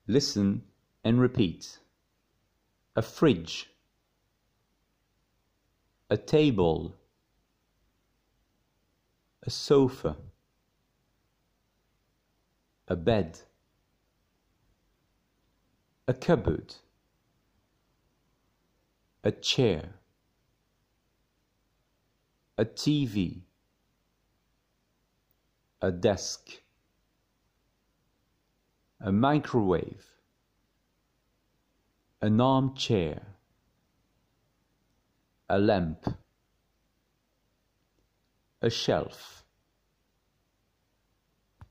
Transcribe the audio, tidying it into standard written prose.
Listen and repeat. A fridge. A table. A sofa. A bed. A cupboard. A chair. A TV. A desk. A microwave. An armchair. A lamp. A shelf.